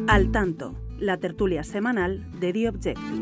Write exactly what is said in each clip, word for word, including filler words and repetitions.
Al tanto, la tertulia semanal de The Objective.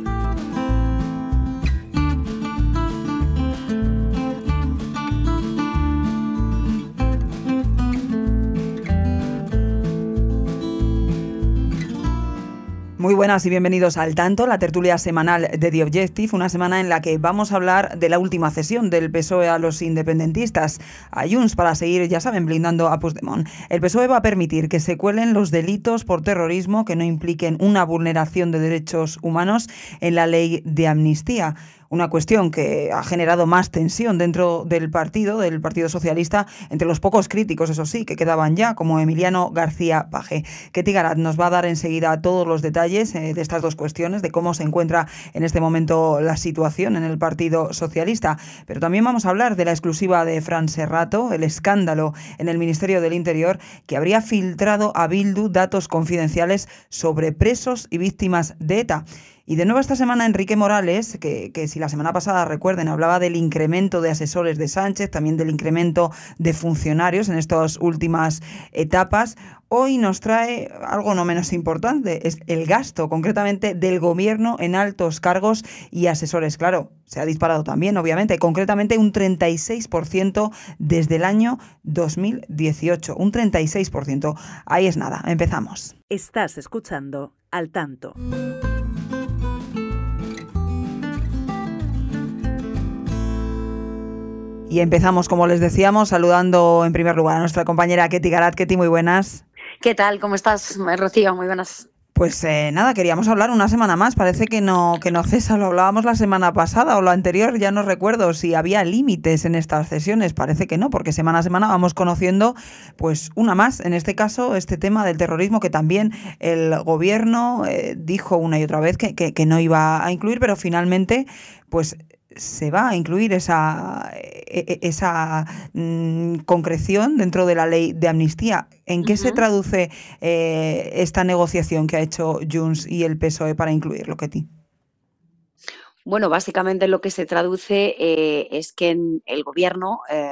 Muy buenas y bienvenidos al Tanto, la tertulia semanal de The Objective, una semana en la que vamos a hablar de la última cesión del P S O E a los independentistas, a Junts, para seguir, ya saben, blindando a Puigdemont. El P S O E va a permitir que se cuelen los delitos por terrorismo que no impliquen una vulneración de derechos humanos en la ley de amnistía. Una cuestión que ha generado más tensión dentro del partido, del Partido Socialista, entre los pocos críticos, eso sí, que quedaban ya, como Emiliano García Paje. Ketty Garat nos va a dar enseguida todos los detalles eh, de estas dos cuestiones, de cómo se encuentra en este momento la situación en el Partido Socialista. Pero también vamos a hablar de la exclusiva de Fran Serrato, el escándalo en el Ministerio del Interior, que habría filtrado a Bildu datos confidenciales sobre presos y víctimas de ETA. Y de nuevo esta semana Enrique Morales, que, que si la semana pasada, recuerden, hablaba del incremento de asesores de Sánchez, también del incremento de funcionarios en estas últimas etapas, hoy nos trae algo no menos importante, es el gasto concretamente del gobierno en altos cargos y asesores. Claro, se ha disparado también, obviamente, concretamente un treinta y seis por ciento desde el año dos mil dieciocho, un treinta y seis por ciento. Ahí es nada, empezamos. Estás escuchando Al Tanto. Y empezamos, como les decíamos, saludando en primer lugar a nuestra compañera Ketty Garat. Ketty, muy buenas. ¿Qué tal? ¿Cómo estás, Rocío? Muy buenas. Pues eh, nada, queríamos hablar una semana más. Parece que no, que no cesa. Lo hablábamos la semana pasada o la anterior. Ya no recuerdo si había límites en estas sesiones. Parece que no, porque semana a semana vamos conociendo pues una más. En este caso, este tema del terrorismo que también el gobierno eh, dijo una y otra vez que, que, que no iba a incluir, pero finalmente pues se va a incluir esa, esa mmm, concreción dentro de la ley de amnistía. ¿En qué uh-huh. se traduce eh, esta negociación que ha hecho Junts y el P S O E para incluirlo, Ketty? Bueno, básicamente lo que se traduce eh, es que en el gobierno eh,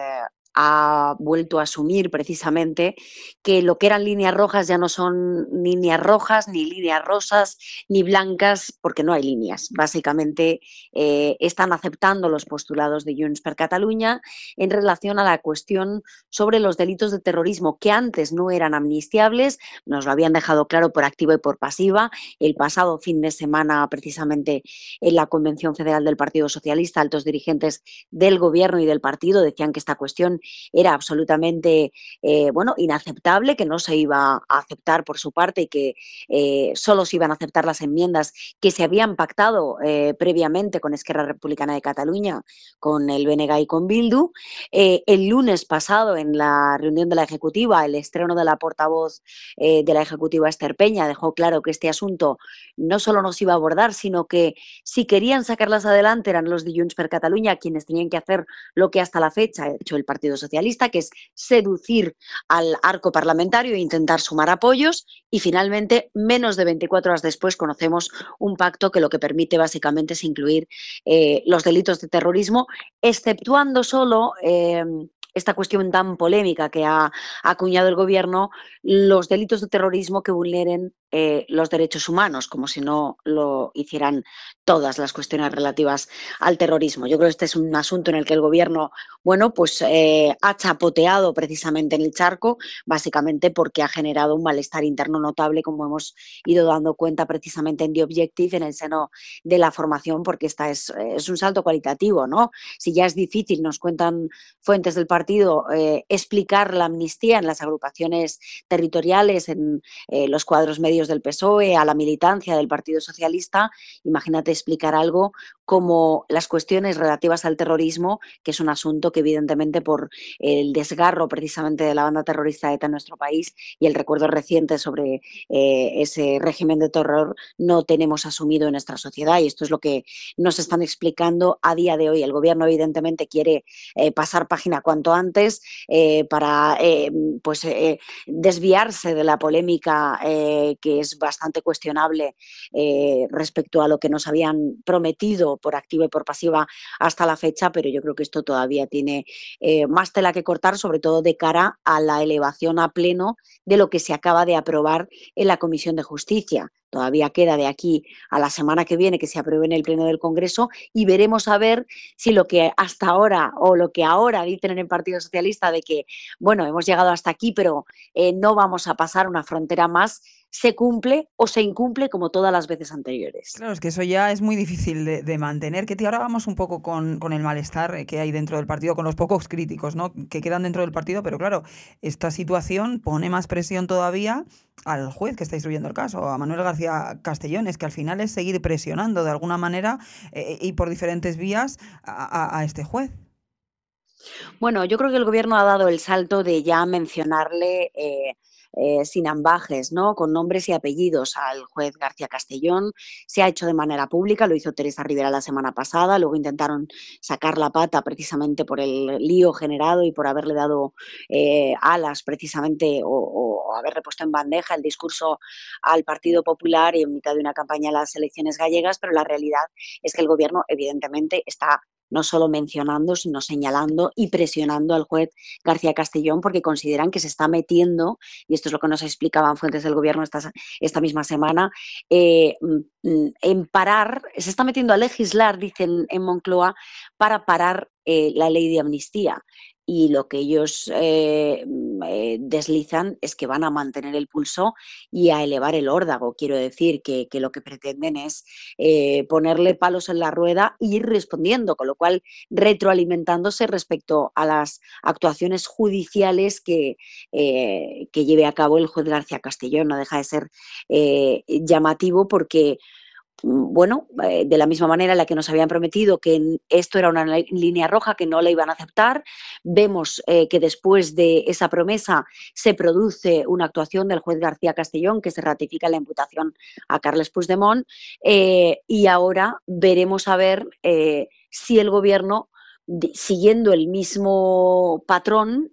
ha vuelto a asumir precisamente que lo que eran líneas rojas ya no son ni líneas rojas, ni líneas rosas, ni blancas, porque no hay líneas. Básicamente eh, están aceptando los postulados de Junts per Catalunya en relación a la cuestión sobre los delitos de terrorismo que antes no eran amnistiables, nos lo habían dejado claro por activa y por pasiva. El pasado fin de semana, precisamente en la Convención Federal del Partido Socialista, altos dirigentes del gobierno y del partido decían que esta cuestión era absolutamente eh, bueno, inaceptable, que no se iba a aceptar por su parte y que eh, solo se iban a aceptar las enmiendas que se habían pactado eh, previamente con Esquerra Republicana de Cataluña, con el B N G y con Bildu. Eh, el lunes pasado, en la reunión de la Ejecutiva, el estreno de la portavoz eh, de la Ejecutiva, Esther Peña, dejó claro que este asunto no solo nos iba a abordar, sino que si querían sacarlas adelante eran los de Junts per Catalunya quienes tenían que hacer lo que hasta la fecha ha hecho el Partido Socialista, que es seducir al arco parlamentario e intentar sumar apoyos, y finalmente, menos de veinticuatro horas después, conocemos un pacto que lo que permite básicamente es incluir eh, los delitos de terrorismo, exceptuando solo eh, esta cuestión tan polémica que ha acuñado el gobierno, los delitos de terrorismo que vulneren eh, los derechos humanos, como si no lo hicieran todas las cuestiones relativas al terrorismo. Yo creo que este es un asunto en el que el gobierno, bueno, pues eh, ha chapoteado precisamente en el charco, básicamente porque ha generado un malestar interno notable, como hemos ido dando cuenta precisamente en The Objective, en el seno de la formación, porque esta es, es un salto cualitativo, ¿no? Si ya es difícil, nos cuentan fuentes del partido, eh, explicar la amnistía en las agrupaciones territoriales, en eh, los cuadros medios del P S O E, a la militancia del Partido Socialista, imagínate explicar algo como las cuestiones relativas al terrorismo, que es un asunto que evidentemente por el desgarro precisamente de la banda terrorista ETA en nuestro país y el recuerdo reciente sobre eh, ese régimen de terror no tenemos asumido en nuestra sociedad, y esto es lo que nos están explicando a día de hoy. El gobierno evidentemente quiere eh, pasar página cuanto antes eh, para eh, pues, eh, desviarse de la polémica eh, que es bastante cuestionable eh, respecto a lo que nos habían prometido apoyado por activa y por pasiva hasta la fecha, pero yo creo que esto todavía tiene eh, más tela que cortar, sobre todo de cara a la elevación a pleno de lo que se acaba de aprobar en la Comisión de Justicia. Todavía queda de aquí a la semana que viene que se apruebe en el Pleno del Congreso y veremos a ver si lo que hasta ahora o lo que ahora dicen en el Partido Socialista de que, bueno, hemos llegado hasta aquí, pero eh, no vamos a pasar una frontera más, se cumple o se incumple como todas las veces anteriores. Claro, es que eso ya es muy difícil de, de mantener. Que ahora vamos un poco con, con el malestar que hay dentro del partido, con los pocos críticos, ¿no?, que quedan dentro del partido, pero claro, esta situación pone más presión todavía al juez que está instruyendo el caso, a Manuel García Castellón. Es que al final es seguir presionando de alguna manera eh, y por diferentes vías a, a, a este juez. Bueno, yo creo que el Gobierno ha dado el salto de ya mencionarle eh, eh, sin ambajes, ¿no?, con nombres y apellidos al juez García Castellón. Se ha hecho de manera pública, lo hizo Teresa Rivera la semana pasada, luego intentaron sacar la pata precisamente por el lío generado y por haberle dado eh, alas precisamente o, o haberle puesto en bandeja el discurso al Partido Popular y en mitad de una campaña a las elecciones gallegas, pero la realidad es que el Gobierno evidentemente está no solo mencionando, sino señalando y presionando al juez García Castellón porque consideran que se está metiendo, y esto es lo que nos explicaban fuentes del Gobierno esta, esta misma semana, eh, en parar, se está metiendo a legislar, dicen en Moncloa, para parar eh, la ley de amnistía. Y lo que ellos eh, eh, deslizan es que van a mantener el pulso y a elevar el órdago. Quiero decir que, que lo que pretenden es eh, ponerle palos en la rueda e ir respondiendo, con lo cual retroalimentándose respecto a las actuaciones judiciales que, eh, que lleve a cabo el juez García Castellón. No deja de ser eh, llamativo porque bueno, eh, de la misma manera en la que nos habían prometido que esto era una línea roja, que no la iban a aceptar, vemos eh, que después de esa promesa se produce una actuación del juez García Castellón que se ratifica la imputación a Carles Puigdemont eh, y ahora veremos a ver eh, si el Gobierno, siguiendo el mismo patrón,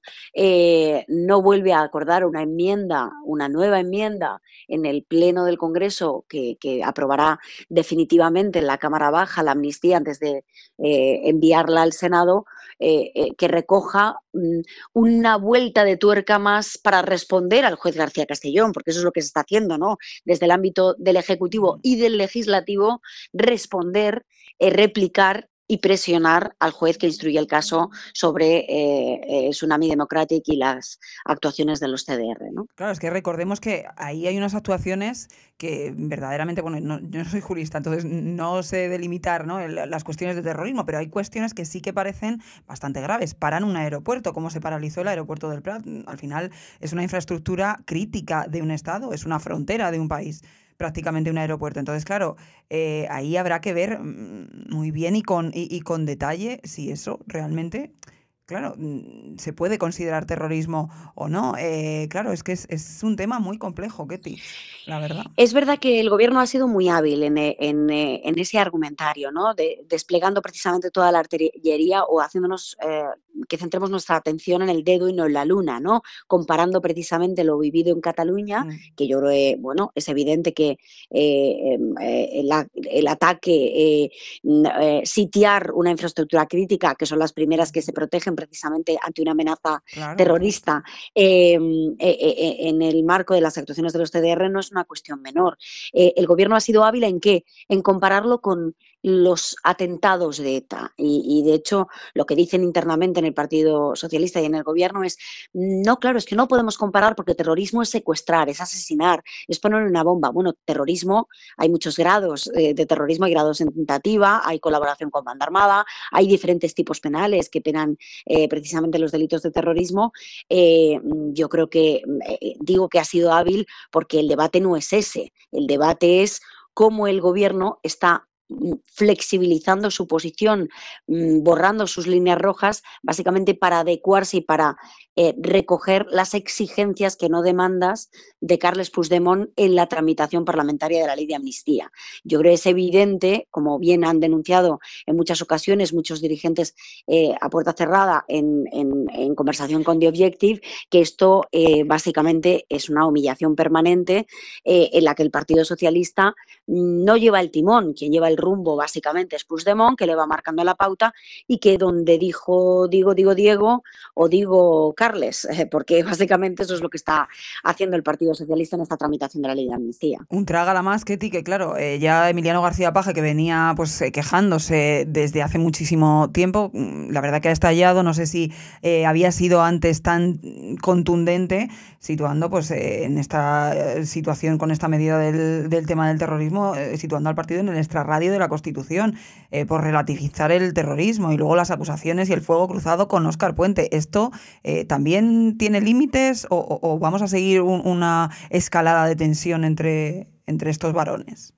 eh, no vuelve a acordar una enmienda, una nueva enmienda en el Pleno del Congreso que, que aprobará definitivamente en la Cámara Baja la amnistía antes de eh, enviarla al Senado, eh, eh, que recoja mm, una vuelta de tuerca más para responder al juez García Castellón, porque eso es lo que se está haciendo, ¿no?, desde el ámbito del Ejecutivo y del Legislativo, responder, eh, replicar y presionar al juez que instruye el caso sobre eh, eh, Tsunami Democratic y las actuaciones de los C D R, ¿no? Claro, es que recordemos que ahí hay unas actuaciones que verdaderamente, bueno, no, yo no soy jurista, entonces no sé delimitar, ¿no?, el, las cuestiones de terrorismo, pero hay cuestiones que sí que parecen bastante graves. Paran un aeropuerto, como se paralizó el aeropuerto del Prat. Al final es una infraestructura crítica de un Estado, es una frontera de un país, prácticamente un aeropuerto. Entonces, claro, eh, ahí habrá que ver muy bien y con, y, y con detalle si eso realmente, claro, se puede considerar terrorismo o no. Eh, claro, es que es, es un tema muy complejo, Ketty, la verdad. Es verdad que el Gobierno ha sido muy hábil en, en, en ese argumentario, ¿no?, de, desplegando precisamente toda la artillería o haciéndonos eh, que centremos nuestra atención en el dedo y no en la luna, ¿no?, comparando precisamente lo vivido en Cataluña, mm. que yo creo que, bueno, es evidente que eh, eh, el, el ataque, eh, eh, sitiar una infraestructura crítica, que son las primeras que se protegen precisamente ante una amenaza claro, terrorista, eh, eh, eh, en el marco de las actuaciones de los C D R no es una cuestión menor. Eh, el Gobierno ha sido hábil en qué, en compararlo con los atentados de ETA y, y de hecho lo que dicen internamente en el Partido Socialista y en el Gobierno es no, claro, es que no podemos comparar porque terrorismo es secuestrar, es asesinar, es poner una bomba. Bueno, terrorismo, hay muchos grados eh, de terrorismo, hay grados en tentativa, hay colaboración con banda armada, hay diferentes tipos penales que penan eh, precisamente los delitos de terrorismo. Eh, yo creo que eh, digo que ha sido hábil porque el debate no es ese, el debate es cómo el Gobierno está flexibilizando su posición, borrando sus líneas rojas, básicamente para adecuarse y para eh, recoger las exigencias que no demandas de Carles Puigdemont en la tramitación parlamentaria de la ley de amnistía. Yo creo que es evidente, como bien han denunciado en muchas ocasiones muchos dirigentes eh, a puerta cerrada en, en, en conversación con The Objective, que esto eh, básicamente es una humillación permanente eh, en la que el Partido Socialista no lleva el timón, quien lleva el rumbo básicamente es Puigdemont, que le va marcando la pauta y que donde dijo digo, digo Diego o digo Carles, eh, porque básicamente eso es lo que está haciendo el Partido Socialista en esta tramitación de la ley de amnistía. Un trágala más, Ketty, que claro, eh, ya Emiliano García Paje, que venía pues eh, quejándose desde hace muchísimo tiempo, la verdad que ha estallado, no sé si eh, había sido antes tan contundente, situando pues eh, en esta situación con esta medida del, del tema del terrorismo, eh, situando al partido en el extrarradio de la Constitución, eh, por relativizar el terrorismo y luego las acusaciones y el fuego cruzado con Óscar Puente. ¿Esto eh, también tiene límites o, o, o vamos a seguir un, una escalada de tensión entre, entre estos varones?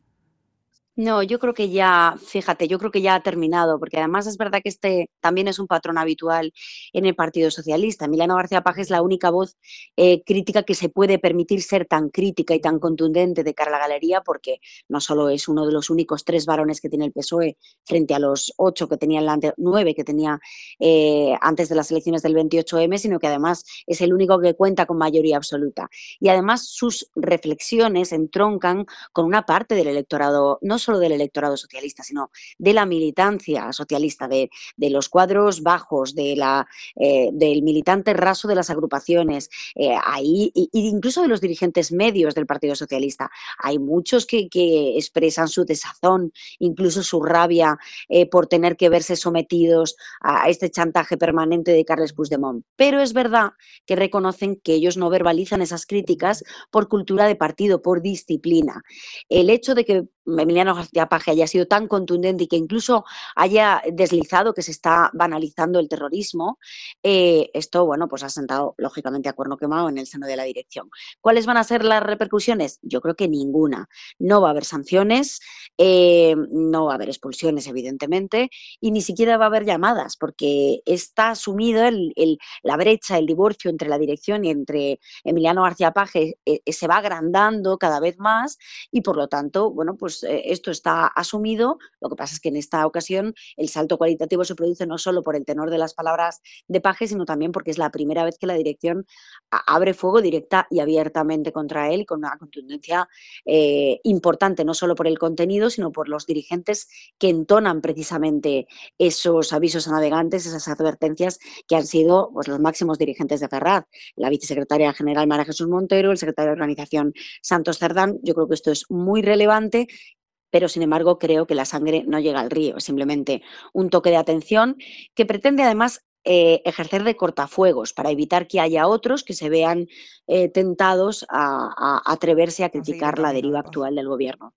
No, yo creo que ya, fíjate, yo creo que ya ha terminado, porque además es verdad que este también es un patrón habitual en el Partido Socialista. Emiliano García Paje es la única voz eh, crítica que se puede permitir ser tan crítica y tan contundente de cara a la galería, porque no solo es uno de los únicos tres varones que tiene el P S O E frente a los ocho que tenía, el nueve que tenía eh, antes de las elecciones del veintiocho eme, sino que además es el único que cuenta con mayoría absoluta. Y además sus reflexiones entroncan con una parte del electorado, no solo del electorado socialista, sino de la militancia socialista, de, de los cuadros bajos, de la, eh, del militante raso de las agrupaciones, eh, ahí, e incluso de los dirigentes medios del Partido Socialista. Hay muchos que, que expresan su desazón, incluso su rabia eh, por tener que verse sometidos a este chantaje permanente de Carles Puigdemont. Pero es verdad que reconocen que ellos no verbalizan esas críticas por cultura de partido, por disciplina. El hecho de que Emiliano García Paje haya sido tan contundente y que incluso haya deslizado que se está banalizando el terrorismo, eh, esto, bueno, pues ha sentado lógicamente a cuerno quemado en el seno de la dirección. ¿Cuáles van a ser las repercusiones? Yo creo que ninguna. No va a haber sanciones, eh, no va a haber expulsiones, evidentemente, y ni siquiera va a haber llamadas, porque está asumido el, el, la brecha, el divorcio entre la dirección y entre Emiliano García Paje eh, se va agrandando cada vez más y, por lo tanto, bueno, pues esto está asumido. Lo que pasa es que en esta ocasión el salto cualitativo se produce no solo por el tenor de las palabras de Paje, sino también porque es la primera vez que la dirección abre fuego directa y abiertamente contra él, con una contundencia eh, importante, no solo por el contenido, sino por los dirigentes que entonan precisamente esos avisos a navegantes, esas advertencias que han sido pues, los máximos dirigentes de Ferraz, la vicesecretaria general María Jesús Montero, el secretario de Organización Santos Cerdán. Yo creo que esto es muy relevante, pero sin embargo creo que la sangre no llega al río, es simplemente un toque de atención que pretende además eh, ejercer de cortafuegos para evitar que haya otros que se vean eh, tentados a, a atreverse a criticar la deriva actual del gobierno.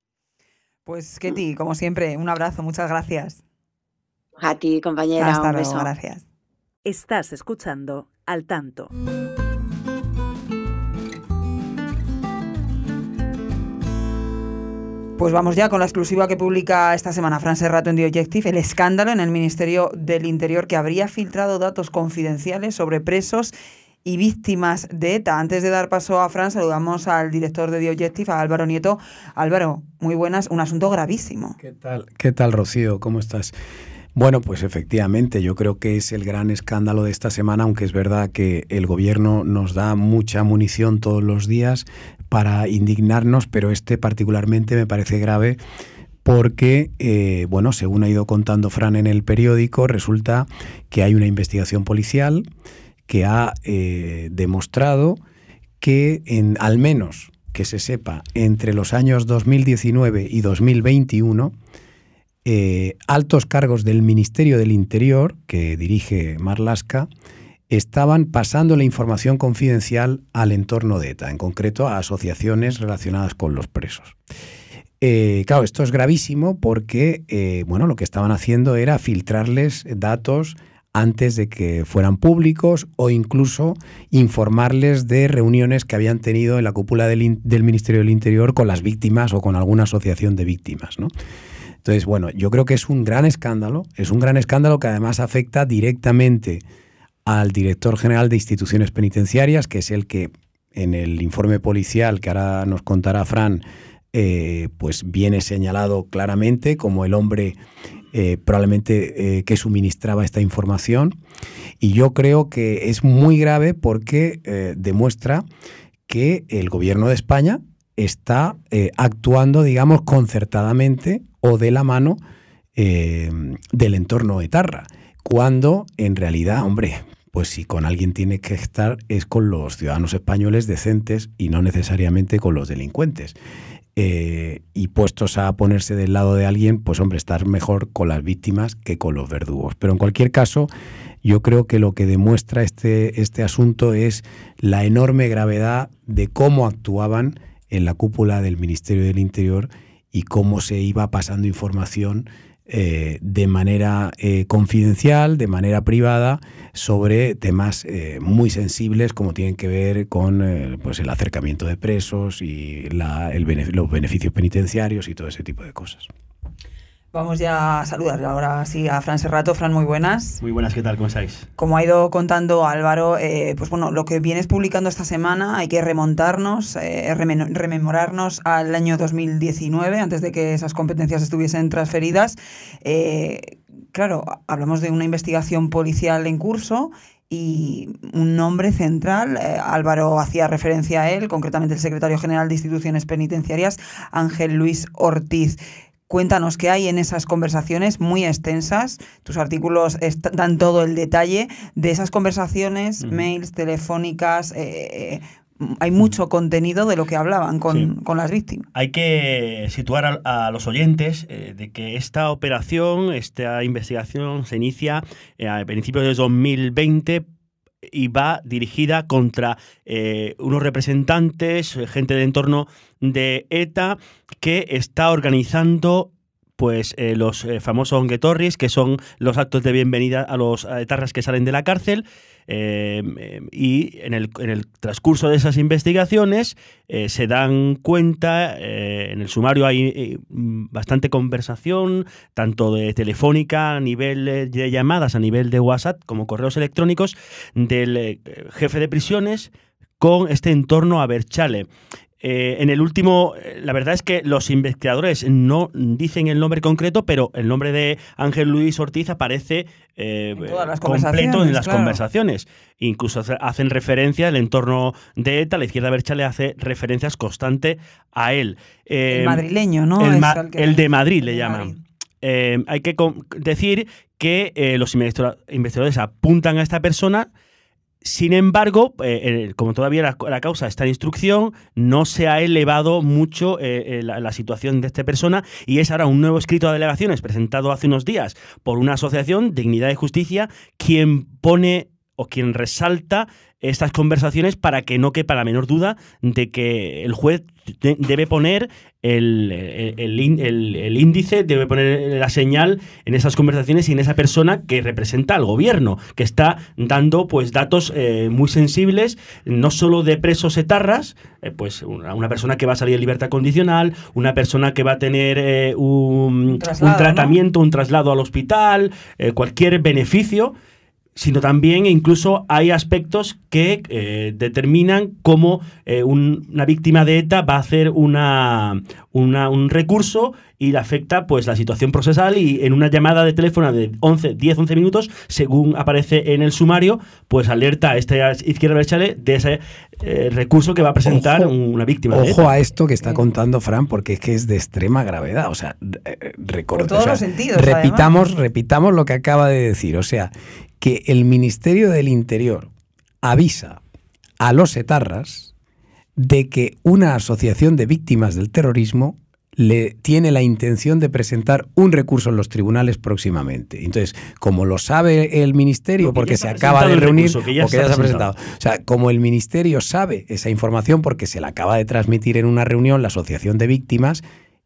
Pues Ketty, como siempre, un abrazo, muchas gracias. A ti, compañera, Hasta un luego, beso. Gracias. Estás escuchando Al Tanto. Pues vamos ya con la exclusiva que publica esta semana Fran Serrato en The Objective, el escándalo en el Ministerio del Interior que habría filtrado datos confidenciales sobre presos y víctimas de ETA. Antes de dar paso a Fran, saludamos al director de The Objective, a Álvaro Nieto. Álvaro, muy buenas, un asunto gravísimo. ¿Qué tal, qué tal, Rocío? ¿Cómo estás? Bueno, pues efectivamente, yo creo que es el gran escándalo de esta semana, aunque es verdad que el gobierno nos da mucha munición todos los días para indignarnos, pero este particularmente me parece grave porque, eh, bueno, según ha ido contando Fran en el periódico, resulta que hay una investigación policial que ha eh, demostrado que, en, al menos que se sepa, entre los años dos mil diecinueve y dos mil veintiuno, Eh, altos cargos del Ministerio del Interior, que dirige Marlaska, estaban pasando la información confidencial al entorno de ETA, en concreto a asociaciones relacionadas con los presos. Eh, claro, esto es gravísimo porque eh, bueno, lo que estaban haciendo era filtrarles datos antes de que fueran públicos o incluso informarles de reuniones que habían tenido en la cúpula del, del Ministerio del Interior con las víctimas o con alguna asociación de víctimas, ¿no? Entonces, bueno, yo creo que es un gran escándalo, es un gran escándalo que además afecta directamente al director general de instituciones penitenciarias, que es el que en el informe policial que ahora nos contará Fran, eh, pues viene señalado claramente como el hombre eh, probablemente eh, que suministraba esta información. Y yo creo que es muy grave porque eh, demuestra que el gobierno de España está eh, actuando, digamos, concertadamente o de la mano eh, del entorno etarra, cuando en realidad, hombre, pues si con alguien tiene que estar es con los ciudadanos españoles decentes y no necesariamente con los delincuentes. Eh, y puestos a ponerse del lado de alguien, pues hombre, estar mejor con las víctimas que con los verdugos. Pero en cualquier caso, yo creo que lo que demuestra este, este asunto es la enorme gravedad de cómo actuaban en la cúpula del Ministerio del Interior y cómo se iba pasando información eh, de manera eh, confidencial, de manera privada, sobre temas eh, muy sensibles como tienen que ver con eh, pues el acercamiento de presos y la, el benefic- los beneficios penitenciarios y todo ese tipo de cosas. Vamos ya a saludar ahora sí a Fran Serrato. Fran, muy buenas. Muy buenas, ¿qué tal? ¿Cómo estáis? Como ha ido contando Álvaro, eh, pues bueno, lo que vienes publicando esta semana hay que remontarnos, eh, remen- rememorarnos al año dos mil diecinueve, antes de que esas competencias estuviesen transferidas. Eh, claro, hablamos de una investigación policial en curso y un nombre central, eh, Álvaro hacía referencia a él, concretamente el secretario general de Instituciones Penitenciarias, Ángel Luis Ortiz. Cuéntanos qué hay en esas conversaciones muy extensas. Tus artículos est- dan todo el detalle de esas conversaciones, uh-huh. mails, telefónicas. Eh, eh, hay mucho contenido de lo que hablaban con, sí. con las víctimas. Hay que situar a, a los oyentes eh, de que esta operación, esta investigación se inicia eh, a principios de dos mil veinte y va dirigida contra eh, unos representantes, gente de entorno de ETA, que está organizando pues eh, los eh, famosos onguetorris, que son los actos de bienvenida a los etarras que salen de la cárcel. Eh, eh, y en el, en el transcurso de esas investigaciones eh, se dan cuenta, eh, en el sumario hay eh, bastante conversación, tanto de telefónica a nivel de llamadas, a nivel de WhatsApp, como correos electrónicos, del eh, jefe de prisiones con este entorno Abertzale. Eh, en el último, la verdad es que los investigadores no dicen el nombre concreto, pero el nombre de Ángel Luis Ortiz aparece eh, en completo en las claro. conversaciones. Incluso hacen referencia al entorno de ETA, la izquierda Abertzale hace referencias constantes a él. Eh, el madrileño, ¿no? El, es ma el, que el de Madrid le de llaman. Madrid. Eh, hay que decir que eh, los investigadores apuntan a esta persona. Sin embargo, eh, como todavía la, la causa está en instrucción, no se ha elevado mucho eh, la, la situación de esta persona y es ahora un nuevo escrito de alegaciones presentado hace unos días por una asociación, Dignidad y Justicia, quien pone o quien resalta estas conversaciones para que no quepa la menor duda de que el juez de, debe poner el, el, el, el, el índice, debe poner la señal en esas conversaciones y en esa persona que representa al gobierno, que está dando pues datos eh, muy sensibles, no solo de presos etarras, eh, pues una, una persona que va a salir en libertad condicional, una persona que va a tener eh, un, un, traslado, un tratamiento, ¿no? un traslado al hospital, eh, cualquier beneficio, sino también incluso hay aspectos que eh, determinan cómo eh, un, una víctima de ETA va a hacer una, una, un recurso y le afecta pues la situación procesal, y en una llamada de teléfono de once, diez, once minutos, según aparece en el sumario, pues alerta a esta izquierda Abertzale de ese eh, recurso que va a presentar ojo, una víctima de ETA. Ojo a esto que está contando Fran, porque es que es de extrema gravedad. O sea, eh, record, por todos o sea, los sentidos, repitamos, repitamos lo que acaba de decir. O sea, que el Ministerio del Interior avisa a los etarras de que una asociación de víctimas del terrorismo le tiene la intención de presentar un recurso en los tribunales próximamente. Entonces, como lo sabe el Ministerio, porque se acaba de reunir, recurso, que ya o que ya se ha presentado, presentado. o sea, como el Ministerio sabe esa información porque se la acaba de transmitir en una reunión la asociación de víctimas,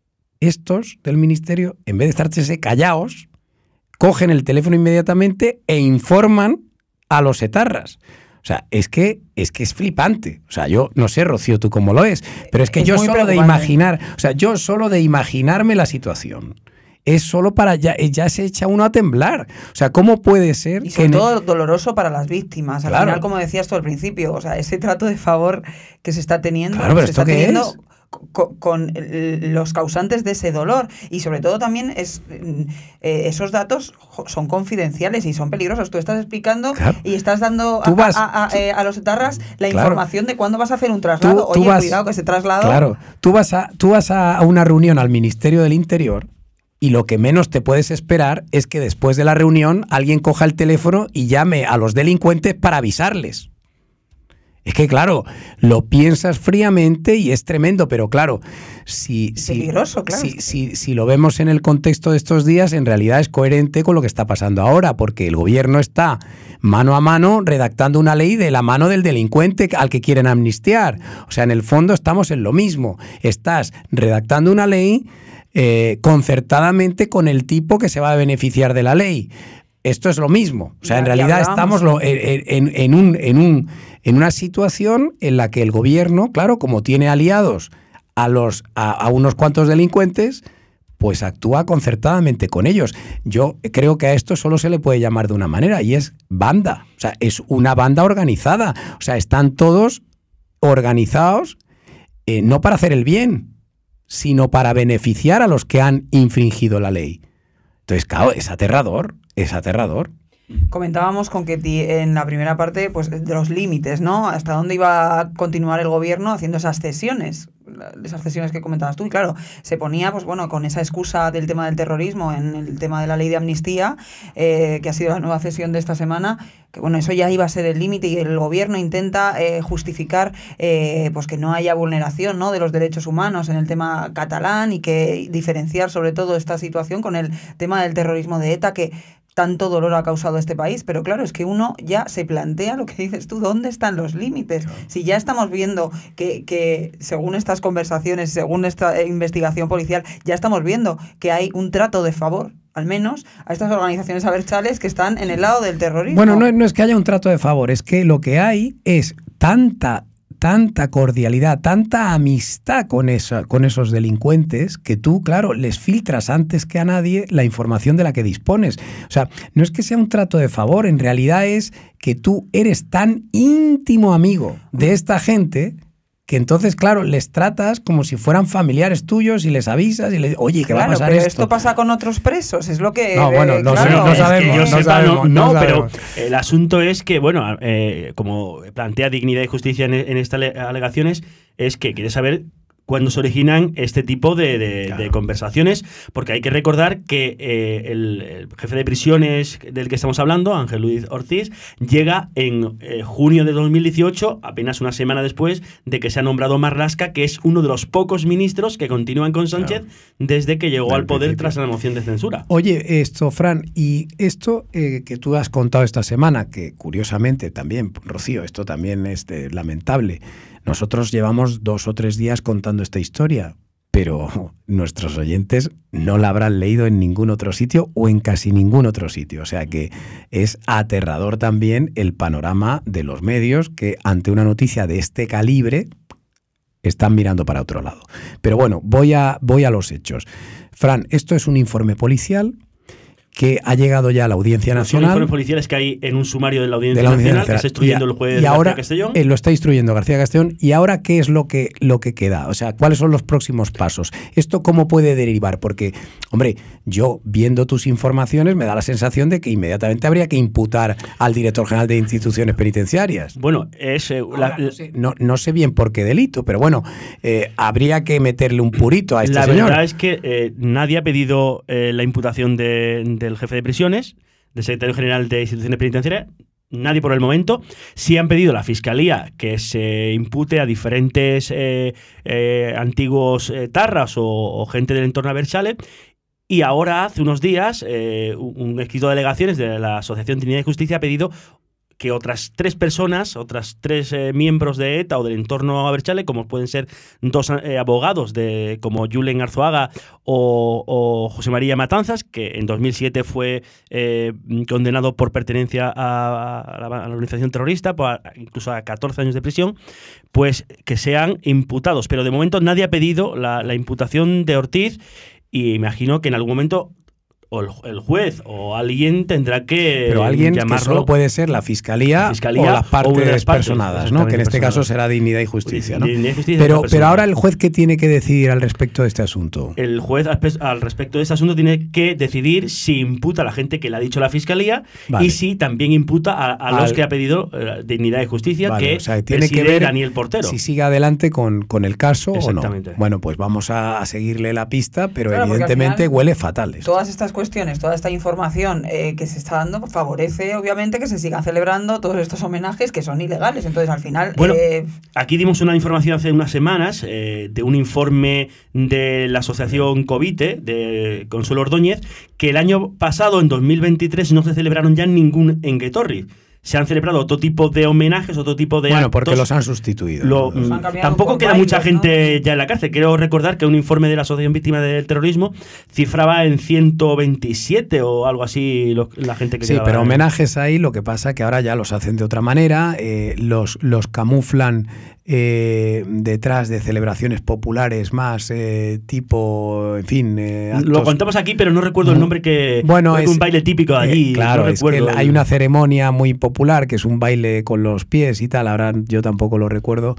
estos del Ministerio, en vez de estarse callados, cogen el teléfono inmediatamente e informan a los etarras. O sea, es que es que es flipante. O sea, yo no sé, Rocío, tú cómo lo es, pero es que es yo solo de imaginar, o sea, yo solo de imaginarme la situación es solo para ya, ya se echa uno a temblar. O sea, ¿cómo puede ser? Y sobre que todo doloroso para las víctimas. Al claro. final, como decías tú al principio, o sea, ese trato de favor que se está teniendo, Claro, pero se ¿esto está qué teniendo es? con, con los causantes de ese dolor. Y sobre todo también es eh, esos datos son confidenciales y son peligrosos. Tú estás explicando Claro. y estás dando Tú a, vas- a, a, eh, a los etarras la Claro. información de cuándo vas a hacer un traslado. Tú- tú Oye, vas- cuidado que ese traslado... Claro, tú vas a, tú vas a una reunión al Ministerio del Interior y lo que menos te puedes esperar es que después de la reunión alguien coja el teléfono y llame a los delincuentes para avisarles. Es que, claro, lo piensas fríamente y es tremendo, pero claro, si, si, Peligroso, claro. si, si, si lo vemos en el contexto de estos días, en realidad es coherente con lo que está pasando ahora, porque el gobierno está mano a mano redactando una ley de la mano del delincuente al que quieren amnistiar. O sea, en el fondo estamos en lo mismo. Estás redactando una ley eh, concertadamente con el tipo que se va a beneficiar de la ley. Esto es lo mismo. O sea, en Ya, ya realidad hablábamos. estamos lo, en, en, en, un, en, un, en una situación en la que el gobierno, claro, como tiene aliados a, los, a, a unos cuantos delincuentes, pues actúa concertadamente con ellos. Yo creo que a esto solo se le puede llamar de una manera y es banda. O sea, es una banda organizada. O sea, están todos organizados eh, no para hacer el bien, sino para beneficiar a los que han infringido la ley. Entonces, claro, es aterrador, es aterrador. Comentábamos con que ti- en la primera parte, pues de los límites, ¿no? Hasta dónde iba a continuar el gobierno haciendo esas cesiones, la- esas cesiones que comentabas tú. Y claro, se ponía, pues bueno, con esa excusa del tema del terrorismo en el tema de la ley de amnistía, eh, que ha sido la nueva cesión de esta semana, que bueno, eso ya iba a ser el límite y el gobierno intenta eh, justificar eh, pues que no haya vulneración, ¿no?, de los derechos humanos en el tema catalán y que diferenciar sobre todo esta situación con el tema del terrorismo de ETA, que tanto dolor ha causado a este país, pero claro, es que uno ya se plantea lo que dices tú, ¿dónde están los límites? Claro. Si ya estamos viendo que, que según estas conversaciones, según esta investigación policial, ya estamos viendo que hay un trato de favor, al menos, a estas organizaciones abertzales que están en el lado del terrorismo. Bueno, no, no es que haya un trato de favor, es que lo que hay es tanta... tanta cordialidad, tanta amistad con, esa, con esos delincuentes que tú, claro, les filtras antes que a nadie la información de la que dispones. O sea, no es que sea un trato de favor, en realidad es que tú eres tan íntimo amigo de esta gente que entonces, claro, les tratas como si fueran familiares tuyos y les avisas y les oye, ¿qué claro, va a pasar pero esto? esto pasa con otros presos, es lo que... No, bueno, no, claro, sé, no es sabemos. que yo no sepa, sabemos, no, no no, pero sabemos. el asunto es que, bueno, eh, como plantea Dignidad y Justicia en, en estas alegaciones, es que quiere saber cuándo se originan este tipo de, de, claro. de conversaciones, porque hay que recordar que eh, el, el jefe de prisiones del que estamos hablando, Ángel Luis Ortiz, llega en eh, junio de dos mil dieciocho, apenas una semana después de que se ha nombrado Marlaska, que es uno de los pocos ministros que continúan con Sánchez claro. desde que llegó al, al poder principio. Tras la moción de censura. Oye, esto, Fran, y esto eh, que tú has contado esta semana, que curiosamente también, Rocío, esto también es de, lamentable. Nosotros llevamos dos o tres días contando esta historia, pero nuestros oyentes no la habrán leído en ningún otro sitio o en casi ningún otro sitio. O sea que es aterrador también el panorama de los medios que ante una noticia de este calibre están mirando para otro lado. Pero bueno, voy a, voy a los hechos. Fran, esto es un informe policial que ha llegado ya a la Audiencia Nacional. Los informes policiales que hay en un sumario de la Audiencia, de la Audiencia Nacional, Nacional, que está instruyendo el juez y ahora, García Castellón. Eh, lo está instruyendo García Castellón. ¿Y ahora qué es lo que, lo que queda? O sea, ¿cuáles son los próximos pasos? ¿Esto cómo puede derivar? Porque, hombre, yo viendo tus informaciones me da la sensación de que inmediatamente habría que imputar al director general de instituciones penitenciarias. Bueno, es... Eh, ahora, la, no, sé, no, no sé bien por qué delito, pero bueno, eh, habría que meterle un purito a este la señor. La verdad es que eh, nadie ha pedido eh, la imputación de, del jefe de prisiones, del secretario general de instituciones penitenciarias, nadie por el momento. Sí han pedido la Fiscalía que se impute a diferentes eh, eh, antiguos eh, tarras o, o gente del entorno Abertzale. Y ahora, hace unos días, eh, un escrito de delegaciones de la Asociación Dignidad y Justicia ha pedido que otras tres personas, otras tres eh, miembros de ETA o del entorno Abertzale, como pueden ser dos eh, abogados de, como Julen Arzuaga o, o José María Matanzas, que en dos mil siete fue eh, condenado por pertenencia a, a, la, a la organización terrorista, por, incluso a catorce años de prisión, pues que sean imputados. Pero de momento nadie ha pedido la, la imputación de Ortiz. y imagino que en algún momento o el juez o alguien tendrá que Pero alguien llamarlo, que solo puede ser la fiscalía, la fiscalía o las partes, o de las partes personadas, ¿no? Que en este caso será Dignidad y Justicia, ¿no? Dignidad y Justicia, pero, pero ahora el juez, ¿qué tiene que decidir al respecto de este asunto? El juez al respecto de este asunto tiene que decidir si imputa a la gente que le ha dicho la fiscalía, vale, y si también imputa a, a los al, que ha pedido uh, Dignidad y Justicia, vale, que, o sea, tiene que ver Daniel Portero. Si sigue adelante con, con el caso o no. Bueno, pues vamos a, a seguirle la pista, pero claro, evidentemente final, huele fatal esto. Todas estas cuestiones, toda esta información eh, que se está dando favorece obviamente que se sigan celebrando todos estos homenajes que son ilegales. Entonces al final... Bueno, eh... aquí dimos una información hace unas semanas eh, de un informe de la asociación Covite, de Consuelo Ordóñez, que el año pasado, en dos mil veintitrés, no se celebraron ya ningún Enguetorri. Se han celebrado otro tipo de homenajes, otro tipo de Bueno, actos. porque los han sustituido. Lo, los han tampoco queda bailes, mucha gente, ¿no?, ya en la cárcel. Quiero recordar que un informe de la Asociación Víctima del Terrorismo cifraba en ciento veintisiete o algo así lo, la gente que Sí, quedaba. pero homenajes ahí, lo que pasa que ahora ya los hacen de otra manera, eh, los, los camuflan eh, detrás de celebraciones populares más eh, tipo, en fin... Eh, actos. Lo contamos aquí, pero no recuerdo el nombre que... Bueno, es un baile típico de allí. Eh, claro, no es que hay una ceremonia muy popular que es un baile con los pies y tal, ahora yo tampoco lo recuerdo,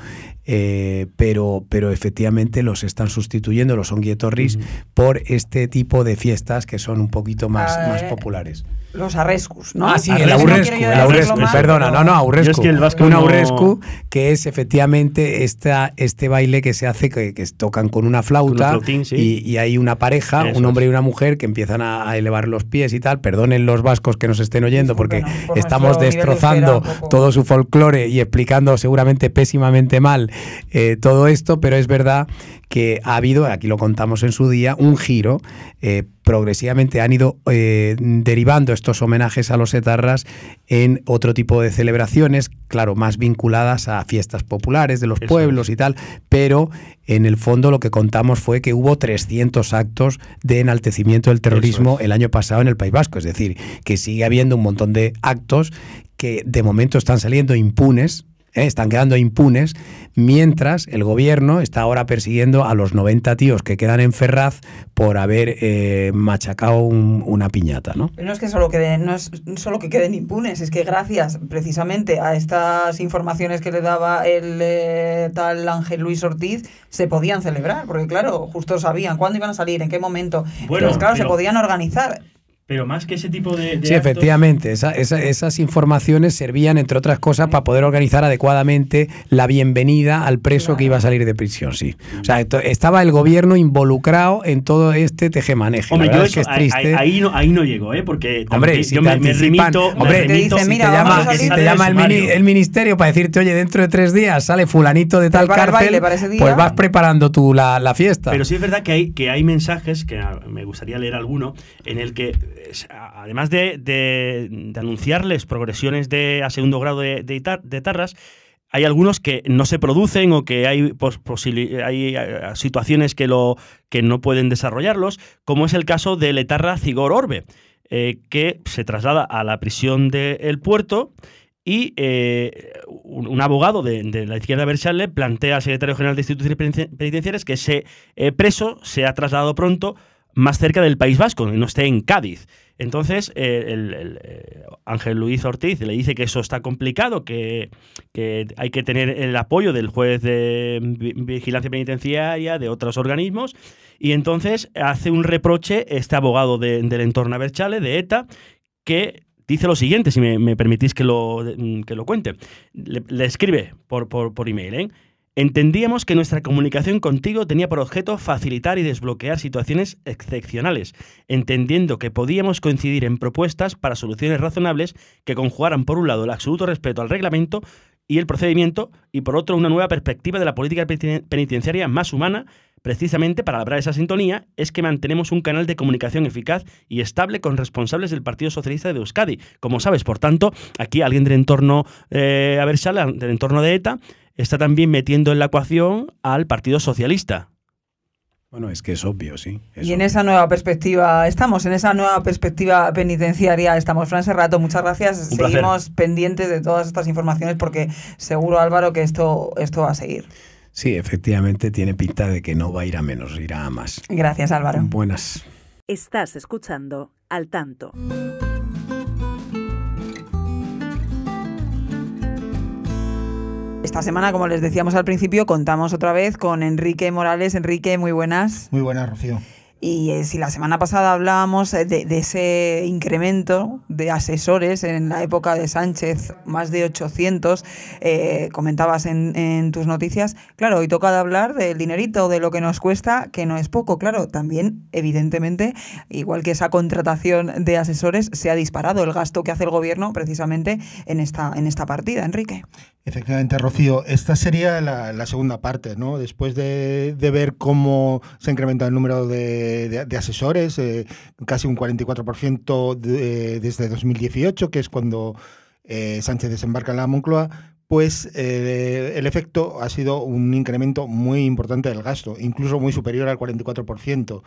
eh, pero, pero efectivamente los están sustituyendo, los onguietorris, uh-huh, por este tipo de fiestas que son un poquito más, eh, más populares. Los arrescus, ¿no? Ah, sí, el aurrescu, no el aurrescu, perdona, no, no, aurrescu. Es que el vasco un no... aurrescu, que es efectivamente esta, este baile que se hace, que, que tocan con una flauta, flautín, sí, y, y hay una pareja, Eso un hombre es. y una mujer, que empiezan a, a elevar los pies y tal. Perdonen los vascos que nos estén oyendo, porque bueno, por estamos destrozando todo su folclore y explicando seguramente pésimamente mal eh, todo esto, pero es verdad que ha habido, aquí lo contamos en su día, un giro. Eh, progresivamente han ido eh, derivando estos homenajes a los etarras en otro tipo de celebraciones, claro, más vinculadas a fiestas populares de los Eso pueblos es. y tal, pero en el fondo lo que contamos fue que hubo trescientos actos de enaltecimiento del terrorismo el año pasado en el País Vasco, es decir, que sigue habiendo un montón de actos que de momento están saliendo impunes, ¿Eh? están quedando impunes, mientras el gobierno está ahora persiguiendo a los noventa tíos que quedan en Ferraz por haber eh, machacado un, una piñata, ¿no? Pero no es que solo queden, no es solo que queden impunes, es que gracias precisamente a estas informaciones que le daba el eh, tal Ángel Luis Ortiz, se podían celebrar, porque claro, justo sabían cuándo iban a salir, en qué momento, bueno, entonces claro, pero... se podían organizar. Pero más que ese tipo de, de Sí, actos... efectivamente, esa, esa, esas informaciones servían, entre otras cosas, para poder organizar adecuadamente la bienvenida al preso claro. que iba a salir de prisión, sí. O sea, estaba el gobierno involucrado en todo este tejemaneje. Hombre, la verdad yo es eso, que es triste. Ahí, ahí, no, ahí no llego, ¿eh? Porque hombre, si yo te me, me remito... Hombre, me remito, te dice, mira, si te llama, si te llama el, mini, el ministerio para decirte, oye, dentro de tres días sale fulanito de tal cárcel, baile, pues vas preparando tú la, la fiesta. Pero sí es verdad que hay, que hay mensajes, que me gustaría leer alguno, en el que, además de, de, de anunciarles progresiones de, a segundo grado de, de, de etarras, hay algunos que no se producen o que hay, pues, hay situaciones que, lo, que no pueden desarrollarlos, como es el caso del etarra Zigor Orbe, eh, que se traslada a la prisión del Puerto y eh, un, un abogado de, de la izquierda abertzale plantea al secretario general de Instituciones Penitenciarias que ese eh, preso se ha trasladado pronto más cerca del País Vasco, no esté en Cádiz. Entonces, eh, el, el, el Ángel Luis Ortiz le dice que eso está complicado, que, que hay que tener el apoyo del juez de vigilancia penitenciaria, de otros organismos, y entonces hace un reproche este abogado de, del entorno abertzale, de ETA, que dice lo siguiente, si me, me permitís que lo, que lo cuente. Le, le escribe por, por, por email, ¿eh? Entendíamos que nuestra comunicación contigo tenía por objeto facilitar y desbloquear situaciones excepcionales, entendiendo que podíamos coincidir en propuestas para soluciones razonables que conjugaran por un lado el absoluto respeto al reglamento y el procedimiento y por otro una nueva perspectiva de la política penitenciaria más humana. Precisamente para labrar esa sintonía es que mantenemos un canal de comunicación eficaz y estable con responsables del Partido Socialista de Euskadi. Como sabes, por tanto, aquí alguien del entorno eh, abertzale, del entorno de ETA, está también metiendo en la ecuación al Partido Socialista. Bueno, es que es obvio, sí. Es y en obvio. esa nueva perspectiva, estamos en esa nueva perspectiva penitenciaria, estamos. Fran Serrato, muchas gracias. Un Seguimos placer. pendientes de todas estas informaciones porque seguro, Álvaro, que esto, esto va a seguir. Sí, efectivamente tiene pinta de que no va a ir a menos, irá a más. Gracias, Álvaro. Buenas. Estás escuchando Al Tanto. Esta semana, como les decíamos al principio, contamos otra vez con Enrique Morales. Enrique, muy buenas. Muy buenas, Rocío. Y eh, si la semana pasada hablábamos de, de ese incremento de asesores en la época de Sánchez, más de ochocientos, eh, comentabas en, en tus noticias, claro, hoy toca de hablar del dinerito, de lo que nos cuesta, que no es poco. Claro, también, evidentemente, igual que esa contratación de asesores, se ha disparado el gasto que hace el gobierno precisamente en esta, en esta partida, Enrique. Efectivamente, Rocío, esta sería la, la segunda parte, ¿no? Después de, de ver cómo se ha incrementado el número de, de, de asesores, eh, casi un cuarenta y cuatro por ciento de, desde dos mil dieciocho, que es cuando eh, Sánchez desembarca en la Moncloa, pues eh, el efecto ha sido un incremento muy importante del gasto, incluso muy superior al cuarenta y cuatro por ciento.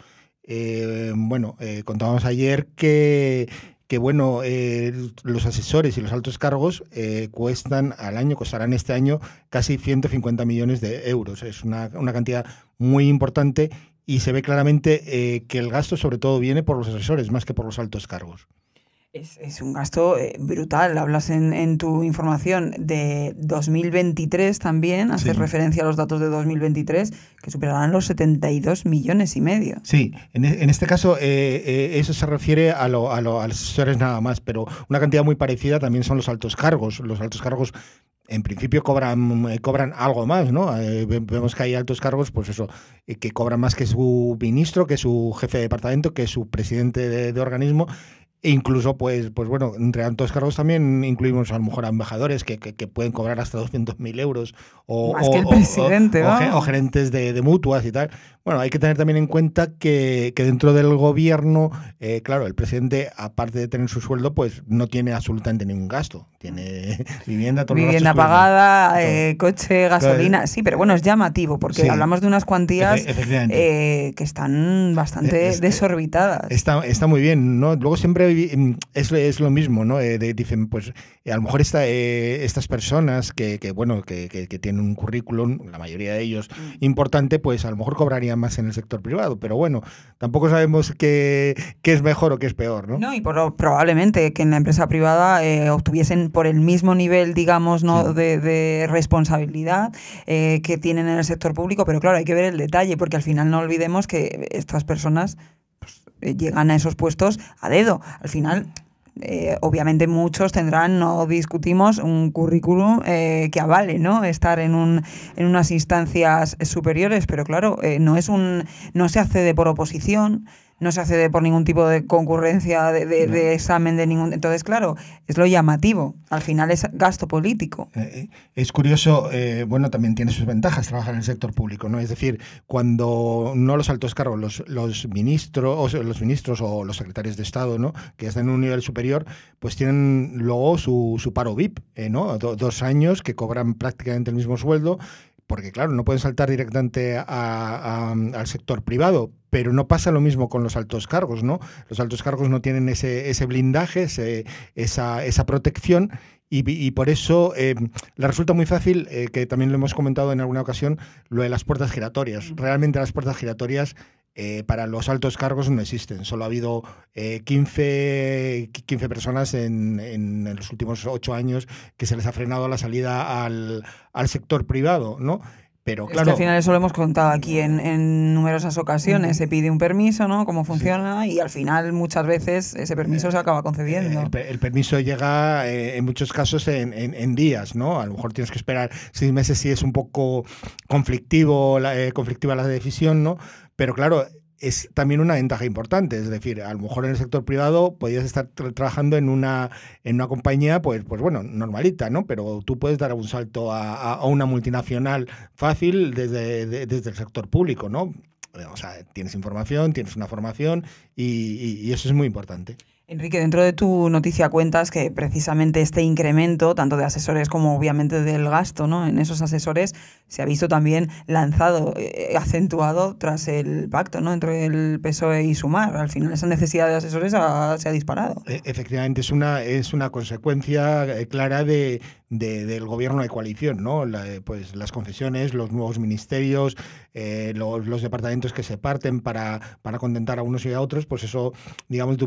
Eh, bueno, eh, contábamos ayer que... que bueno, eh, los asesores y los altos cargos eh, cuestan al año, costarán este año casi ciento cincuenta millones de euros. Es una, una cantidad muy importante y se ve claramente eh, que el gasto sobre todo viene por los asesores más que por los altos cargos. Es, es un gasto eh, brutal. Hablas en, en tu información de dos mil veintitrés también, haces Sí. referencia a los datos de dos mil veintitrés, que superarán los setenta y dos millones y medio. Sí, en, en este caso eh, eh, eso se refiere a, lo, a, lo, a los asesores nada más, pero una cantidad muy parecida también son los altos cargos. Los altos cargos en principio cobran, eh, cobran algo más, ¿no? Eh, vemos que hay altos cargos, pues eso, eh, que cobran más que su ministro, que su jefe de departamento, que su presidente de, de organismo. E incluso, pues, pues bueno, entre altos cargos también incluimos a lo mejor a embajadores que, que, que pueden cobrar hasta doscientos mil euros. O, Más o, que el o- presidente, o, o, ge- vamos. o gerentes de, de mutuas y tal. Bueno, hay que tener también en cuenta que, que dentro del gobierno, eh, claro, el presidente, aparte de tener su sueldo, pues no tiene absolutamente ningún gasto. Tiene vivienda, todos los Vivienda gastos pagada, todo. eh, coche, gasolina. Claro. Sí, pero bueno, es llamativo porque Sí. hablamos de unas cuantías Efe- efectivamente. eh, que están bastante Es- desorbitadas. Está, está muy bien, ¿no? Luego siempre vi- es, es lo mismo, ¿no? Eh, de- dicen, pues eh, a lo mejor esta, eh, estas personas que, que bueno, que, que, que tienen un currículum, la mayoría de ellos importante, pues a lo mejor cobrarían más en el sector privado, pero bueno, tampoco sabemos qué, qué es mejor o qué es peor, ¿no? No, y por- probablemente que en la empresa privada eh, obtuviesen por el mismo nivel, digamos, ¿no? Sí. de, de responsabilidad eh, que tienen en el sector público, pero claro, hay que ver el detalle, porque al final no olvidemos que estas personas pues, eh, llegan a esos puestos a dedo. Al final, eh, obviamente muchos tendrán, no discutimos, un currículum eh, que avale, ¿no? Estar en un en unas instancias superiores, pero claro, eh, no es un no se accede por oposición, no se accede por ningún tipo de concurrencia de, de, de examen de ningún. Entonces, claro, es lo llamativo. Al final es gasto político. Eh, es curioso, eh, bueno, también tiene sus ventajas trabajar en el sector público, ¿no? Es decir, cuando no los altos cargos, los, los ministros, o sea, los ministros o los secretarios de Estado, ¿no? Que están en un nivel superior, pues tienen luego su, su paro V I P, eh, ¿no? Do- dos años que cobran prácticamente el mismo sueldo. Porque, claro, no pueden saltar directamente a, a, al sector privado, pero no pasa lo mismo con los altos cargos, ¿no? Los altos cargos no tienen ese, ese blindaje, ese, esa, esa protección, y, y por eso eh, le resulta muy fácil, eh, que también lo hemos comentado en alguna ocasión, lo de las puertas giratorias. Realmente las puertas giratorias eh, para los altos cargos no existen. Solo ha habido eh, quince, quince personas en, en los últimos ocho años que se les ha frenado la salida al, al sector privado, ¿no? Pero Es claro, que al final eso lo hemos contado aquí en, en numerosas ocasiones. Se pide un permiso, ¿no? Cómo funciona, y al final muchas veces ese permiso se acaba concediendo. El, el permiso llega eh, en muchos casos en, en, en días, ¿no? A lo mejor tienes que esperar seis meses si es un poco conflictivo, la, eh, conflictiva la decisión, ¿no? Pero claro, es también una ventaja importante, es decir, a lo mejor en el sector privado podías estar tra trabajando en una en una compañía, pues pues bueno, normalita, ¿no? Pero tú puedes dar un salto a, a una multinacional fácil desde, de, desde el sector público, ¿no? O sea, tienes información, tienes una formación y, y, y eso es muy importante. Enrique, dentro de tu noticia cuentas que precisamente este incremento, tanto de asesores como obviamente del gasto, ¿no? En esos asesores se ha visto también lanzado, eh, acentuado tras el pacto, ¿no? Entre el P S O E y Sumar. Al final esa necesidad de asesores ha, se ha disparado. Efectivamente, es una, es una consecuencia clara de, de, del gobierno de coalición, ¿no? La, pues las concesiones, los nuevos ministerios, eh, los, los departamentos que se parten para, para contentar a unos y a otros, pues eso, digamos,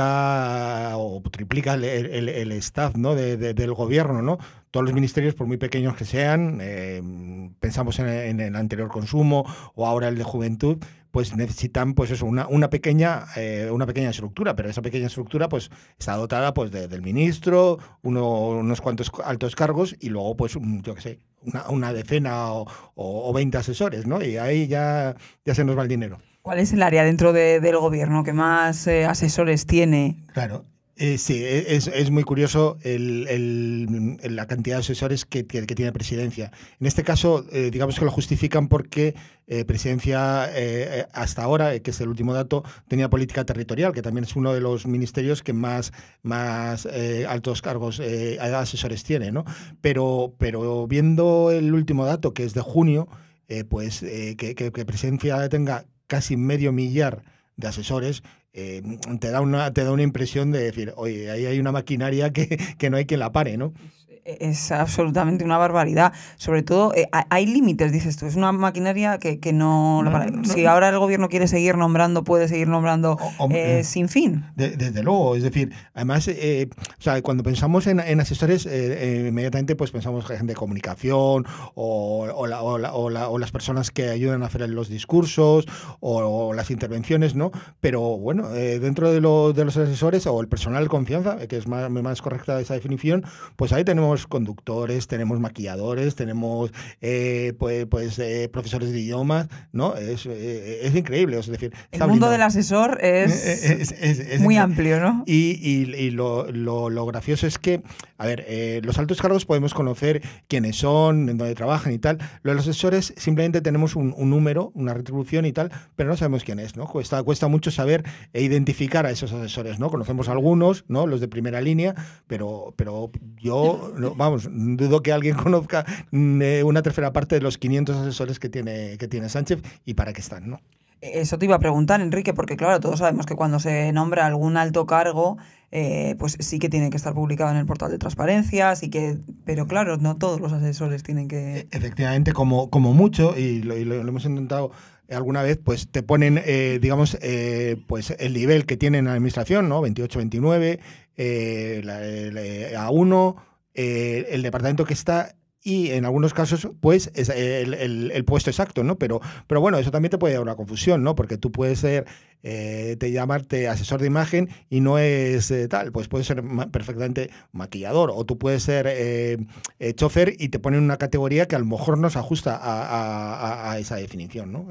duplica o triplica el, el, el staff, ¿no? de, de, del gobierno, ¿no? Todos los ministerios, por muy pequeños que sean, eh, pensamos en, en el anterior consumo o ahora el de juventud, pues necesitan pues eso, una, una, pequeña, eh, una pequeña estructura, pero esa pequeña estructura pues está dotada pues de, del ministro, uno, unos cuantos altos cargos y luego pues yo qué sé, una, una decena o, o, o veinte asesores, ¿no? Y ahí ya, ya se nos va el dinero. ¿Cuál es el área dentro de, del gobierno que más eh, asesores tiene? Claro. Eh, sí, es, es muy curioso el, el, la cantidad de asesores que, que, que tiene Presidencia. En este caso, eh, digamos que lo justifican porque eh, Presidencia, eh, hasta ahora, eh, que es el último dato, tenía política territorial, que también es uno de los ministerios que más, más eh, altos cargos, eh, asesores tiene, ¿no? Pero, pero viendo el último dato, que es de junio, eh, pues eh, que, que, que Presidencia tenga casi medio millar de asesores, eh, te da una te da una impresión de decir, oye, ahí hay una maquinaria que, que no hay quien la pare, ¿no? Es absolutamente una barbaridad. Sobre todo, eh, hay límites, dices tú. Es una maquinaria que, que no... no, no si no, ahora el gobierno quiere seguir nombrando, puede seguir nombrando o, o, eh, sin fin. De, desde luego. Es decir, además, eh, o sea, cuando pensamos en, en asesores, eh, eh, inmediatamente pues pensamos en gente de comunicación o, o, la, o, la, o, la, o las personas que ayudan a hacer los discursos o, o las intervenciones, ¿no? Pero bueno, eh, dentro de, lo, de los asesores o el personal de confianza, que es más, más correcta esa definición, pues ahí tenemos conductores, tenemos maquilladores, tenemos eh, pues, pues eh, profesores de idiomas, ¿no? Es, eh, es increíble, es decir... El mundo del asesor es, es, es, es muy amplio, ¿no? Y, y, y lo, lo, lo gracioso es que, a ver, eh, los altos cargos podemos conocer quiénes son, en dónde trabajan y tal. Los asesores simplemente tenemos un, un número, una retribución y tal, pero no sabemos quién es, ¿no? Cuesta, cuesta mucho saber e identificar a esos asesores, ¿no? Conocemos algunos, ¿no? Los de primera línea, pero, pero yo... No, vamos, dudo que alguien conozca una tercera parte de los quinientos asesores que tiene, que tiene Sánchez y para qué están, ¿no? Eso te iba a preguntar, Enrique, porque claro, todos sabemos que cuando se nombra algún alto cargo, eh, pues sí que tiene que estar publicado en el portal de transparencia, sí que, pero claro, no todos los asesores tienen que... Efectivamente, como, como mucho, y lo, y lo, lo hemos intentado alguna vez, pues te ponen, eh, digamos, eh, pues el nivel que tienen en la administración, ¿no? veintiocho, veintinueve, eh, la, la A uno... Eh, el departamento que está y en algunos casos pues es el, el, el puesto exacto, ¿no? Pero, pero bueno, eso también te puede dar una confusión, ¿no? Porque tú puedes ser, eh, te llamarte asesor de imagen y no es eh, tal, pues puedes ser ma- perfectamente maquillador o tú puedes ser eh, eh, chofer y te ponen una categoría que a lo mejor no se ajusta a, a, a esa definición, ¿no?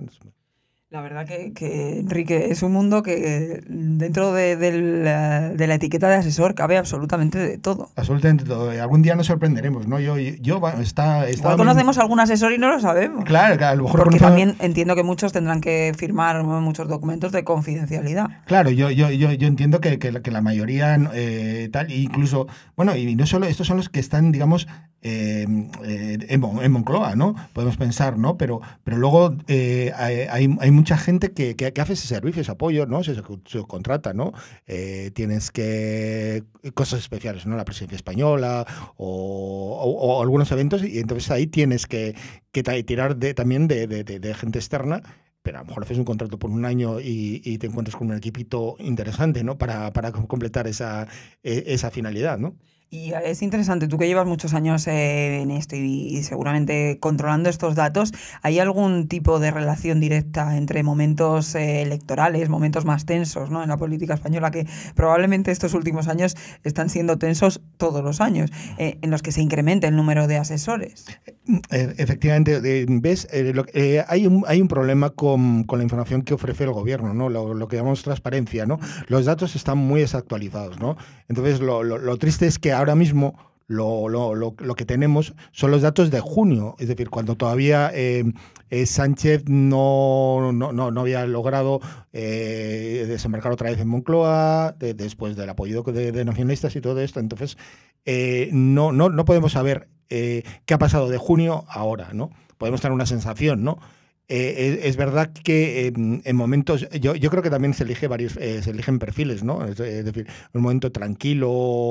La verdad que, que, Enrique, es un mundo que dentro de, de, la, de la etiqueta de asesor cabe absolutamente de todo. Absolutamente todo. Algún día nos sorprenderemos, ¿no? Yo, yo está, está Igual conocemos a algún asesor y no lo sabemos. Claro, claro, a lo mejor porque conocemos... también entiendo que muchos tendrán que firmar muchos documentos de confidencialidad. Claro, yo, yo, yo, yo entiendo que, que, que la mayoría eh, tal, incluso, bueno, y no solo estos son los que están, digamos, eh, eh, en, en Moncloa, ¿no? Podemos pensar, ¿no? Pero, pero luego eh, hay, hay mucha gente que, que, que hace ese servicio, ese apoyo, ¿no? Se, se contrata, ¿no? Eh, tienes que... cosas especiales, ¿no? La presidencia española o, o, o algunos eventos y entonces ahí tienes que, que tirar de, también de, de, de, de gente externa, pero a lo mejor haces un contrato por un año y, y te encuentras con un equipito interesante, ¿no? Para, para completar esa, esa finalidad, ¿no? Y es interesante, tú que llevas muchos años eh, en esto y, y seguramente controlando estos datos, ¿hay algún tipo de relación directa entre momentos eh, electorales, momentos más tensos, ¿no? En la política española, que probablemente estos últimos años están siendo tensos todos los años, eh, en los que se incrementa el número de asesores? Efectivamente, eh, ves, eh, lo, eh, hay, un, hay un problema con, con la información que ofrece el gobierno, ¿no? Lo, lo que llamamos transparencia, ¿no? Los datos están muy desactualizados, ¿no? Entonces, lo, lo, lo triste es que ahora mismo lo, lo, lo, lo que tenemos son los datos de junio, es decir, cuando todavía eh, eh, Sánchez no, no, no, no había logrado eh, desembarcar otra vez en Moncloa, de, después del apoyo de, de nacionalistas y todo esto. Entonces, eh, no, no, no podemos saber eh, qué ha pasado de junio a ahora, ¿no? Podemos tener una sensación, ¿no? Eh, es, es verdad que eh, en momentos, yo, yo creo que también se elige varios, eh, se eligen perfiles, ¿no? Es, es decir, un momento tranquilo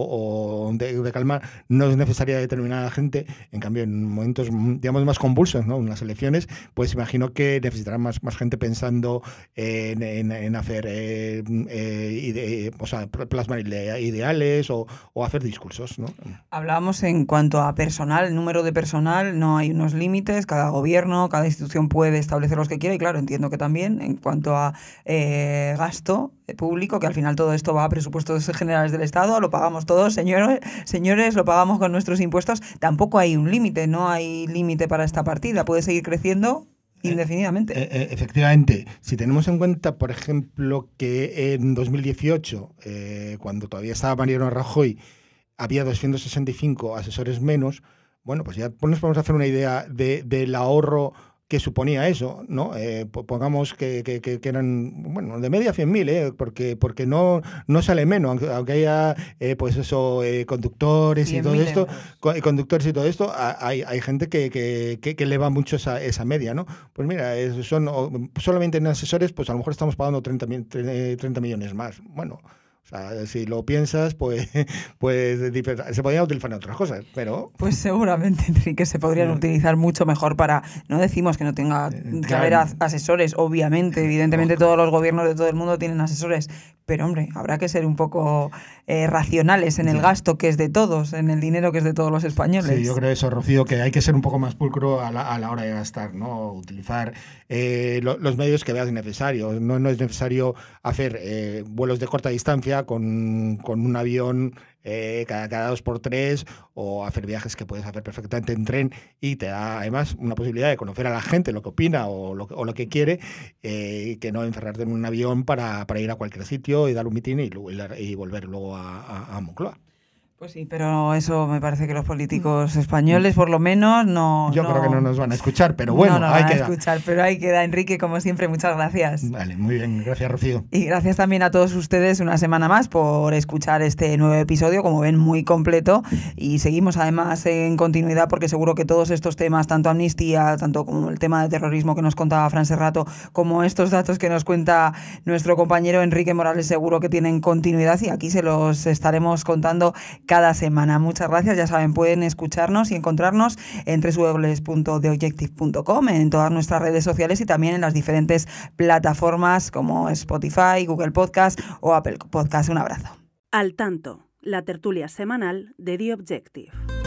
o de, de calma no es necesaria determinada gente. En cambio, en momentos, digamos, más convulsos, ¿no? En las elecciones, pues imagino que necesitarán más, más gente pensando en, en, en hacer, eh, eh, ide, o sea, plasmar ideales o, o hacer discursos, ¿no? Hablábamos en cuanto a personal, el número de personal, no hay unos límites, cada gobierno, cada institución puede establecer los que quiera y claro, entiendo que también en cuanto a eh, gasto público, que al final todo esto va a presupuestos generales del Estado, lo pagamos todos, señores, señores, lo pagamos con nuestros impuestos, tampoco hay un límite, no hay límite para esta partida, puede seguir creciendo indefinidamente. Eh, eh, efectivamente, si tenemos en cuenta, por ejemplo, que en dos mil dieciocho, eh, cuando todavía estaba Mariano Rajoy, había doscientos sesenta y cinco asesores menos, bueno, pues ya nos podemos hacer una idea de, del ahorro que suponía eso, ¿no? Eh, pongamos que, que, que eran, bueno, de media cien mil, ¿eh? Porque, porque no, no sale menos, aunque, aunque haya, eh, pues eso, eh, conductores y todo esto, euros. conductores y todo esto, hay, hay gente que, que, que, que eleva mucho esa, esa media, ¿no? Pues mira, son solamente en asesores, pues a lo mejor estamos pagando treinta millones más. Bueno, o sea, si lo piensas, pues, pues se podrían utilizar en otras cosas, pero... Pues seguramente, Enrique, se podrían sí. utilizar mucho mejor para... No decimos que no tenga que claro. haber asesores, obviamente, evidentemente todos los gobiernos de todo el mundo tienen asesores, pero hombre, habrá que ser un poco eh, racionales en el sí. gasto que es de todos, en el dinero que es de todos los españoles. Sí, yo creo eso, Rocío, que hay que ser un poco más pulcro a la, a la hora de gastar, ¿no? Utilizar eh, lo, los medios que veas necesarios. No, no es necesario hacer eh, vuelos de corta distancia con, con un avión eh, cada, cada dos por tres o hacer viajes que puedes hacer perfectamente en tren y te da además una posibilidad de conocer a la gente, lo que opina o lo, o lo que quiere, eh, que no encerrarte en un avión para, para ir a cualquier sitio y dar un mitin y, y volver luego a, a, a Moncloa. Pues sí, pero eso me parece que los políticos españoles, por lo menos, no... Yo no, creo que no nos van a escuchar, pero bueno, no, no ahí van queda. a escuchar, pero ahí queda. Enrique, como siempre, muchas gracias. Vale, muy bien, gracias, Rocío. Y gracias también a todos ustedes una semana más por escuchar este nuevo episodio, como ven, muy completo. Y seguimos además en continuidad porque seguro que todos estos temas, tanto amnistía, tanto como el tema de terrorismo que nos contaba Fran Serrato, como estos datos que nos cuenta nuestro compañero Enrique Morales, seguro que tienen continuidad y aquí se los estaremos contando cada semana. Muchas gracias, ya saben, pueden escucharnos y encontrarnos en doble u doble u doble u punto the objective punto com, en todas nuestras redes sociales y también en las diferentes plataformas como Spotify, Google Podcast o Apple Podcast. Un abrazo. Al tanto, la tertulia semanal de The Objective.